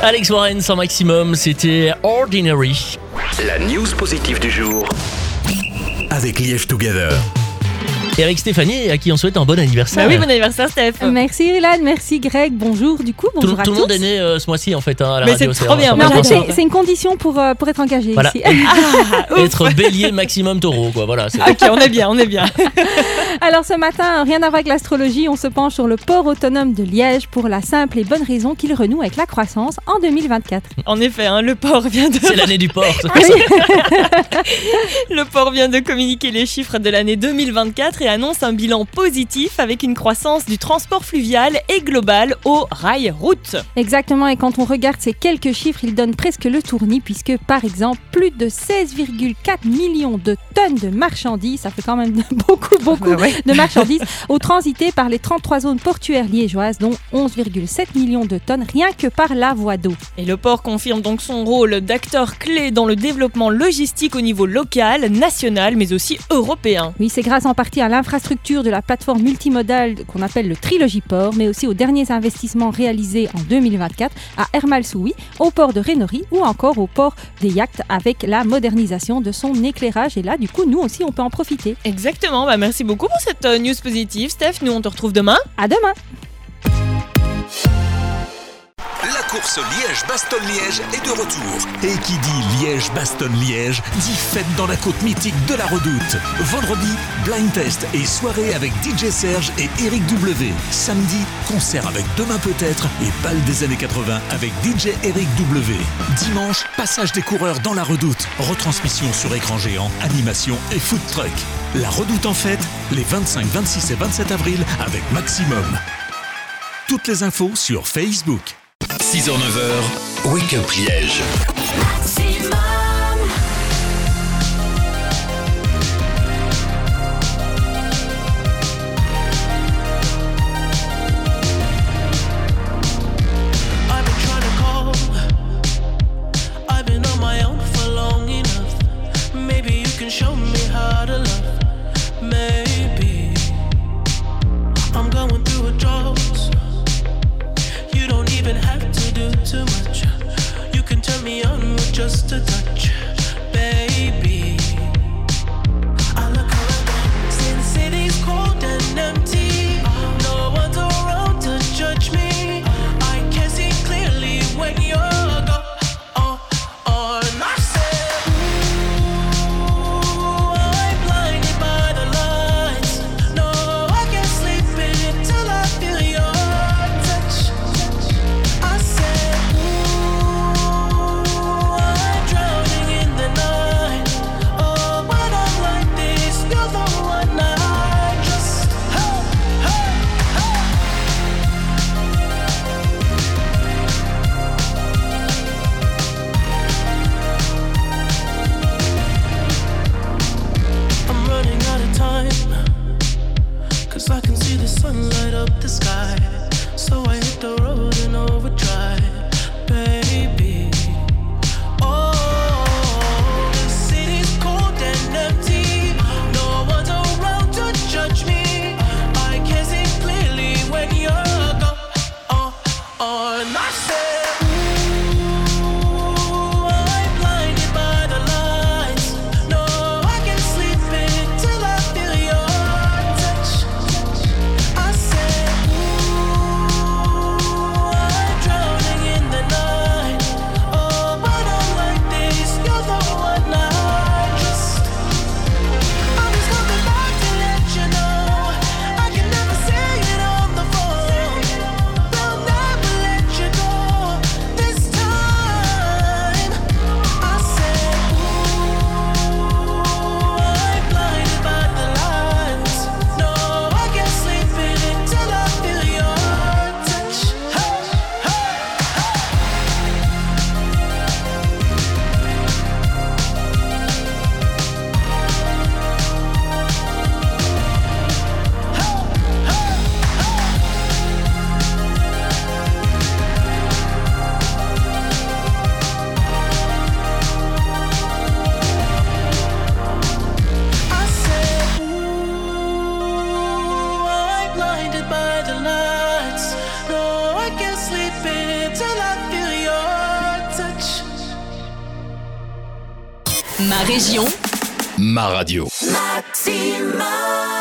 Alex Warren sans maximum, c'était Ordinary. La news positive du jour. Avec Liège Together. Et avec Stéphanie, à qui on souhaite un bon anniversaire. Bah oui, bon anniversaire Steph. Merci Ilan, merci Greg, bonjour du coup, bonjour à tous. Tout le monde est né ce mois-ci en fait à la Mais radio. c'est trop bien. Non, Moi, c'est une condition pour être engagé Voilà. ici. Être bélier maximum taureau quoi, voilà. Ok, on est bien. Alors ce matin, rien à voir avec l'astrologie, on se penche sur le port autonome de Liège pour la simple et bonne raison qu'il renoue avec la croissance en 2024. En effet, le port vient de... C'est l'année du port. Le port vient de communiquer les chiffres de l'année 2024 et annonce un bilan positif avec une croissance du transport fluvial et global au rail route. Exactement, et quand on regarde ces quelques chiffres, ils donnent presque le tournis puisque par exemple, plus de 16,4 millions de tonnes de marchandises, ça fait quand même beaucoup de marchandises, ont transité par les 33 zones portuaires liégeoises, dont 11,7 millions de tonnes rien que par la voie d'eau. Et le port confirme donc son rôle d'acteur clé dans le développement logistique au niveau local, national, mais aussi européen. Oui, c'est grâce en partie à l'infrastructure de la plateforme multimodale qu'on appelle le Trilogiport, mais aussi aux derniers investissements réalisés en 2024 à Hermal-Souilly, au port de Rénory ou encore au port des Yachts avec la modernisation de son éclairage. Et là, du coup, nous aussi, on peut en profiter. Exactement, merci beaucoup pour cette news positive. Steph, nous on te retrouve demain. À demain! La course Liège-Bastogne-Liège est de retour. Et qui dit Liège-Bastogne-Liège dit fête dans la côte mythique de la Redoute. Vendredi, blind test et soirée avec DJ Serge et Eric W. Samedi, concert avec Demain peut-être et bal des années 80 avec DJ Eric W. Dimanche, passage des coureurs dans la Redoute. Retransmission sur écran géant, animation et food truck. La Redoute en fête, les 25, 26 et 27 avril avec Maximum. Toutes les infos sur Facebook. 6h-9h, Wake Up Liège. I've been trying to call. I've been on my own for long enough. Maybe you can show me how to love. Maybe I'm going through a drought. You don't even have to do too much. You can turn me on with just a touch, baby. I look around since city's cold and empty. No one's around to judge me. I can see clearly when you're gone. And I said, ooh, I'm blinded by the lights. No, I can't sleep until I feel your touch. I said, ooh, I'm drowning in the night. Oh, when I'm like this, you're the one I just, hey, hey, hey. I'm running out of time, 'cause I can see the sun light up the sky. So I hit the road in overdrive, baby. Oh, the city's cold and empty. No one's around to judge me. I can see clearly when you're gone. And I said, ooh, I'm blinded by the lights. No, I can't sleep until I feel your touch. I said, ooh, I'm drowning in the night. Oh, when I'm like this, you're the one I just. I'm just coming back to let you know I can never say it on the phone. They'll never let you go this time. I said, ooh, I'm blinded by the lights. No, I can't sleep until I feel your touch. Hey, hey, I said, ooh, I'm blinded by the lights. No, I can't sleep until I feel your Ma région, Ma radio. Maximum.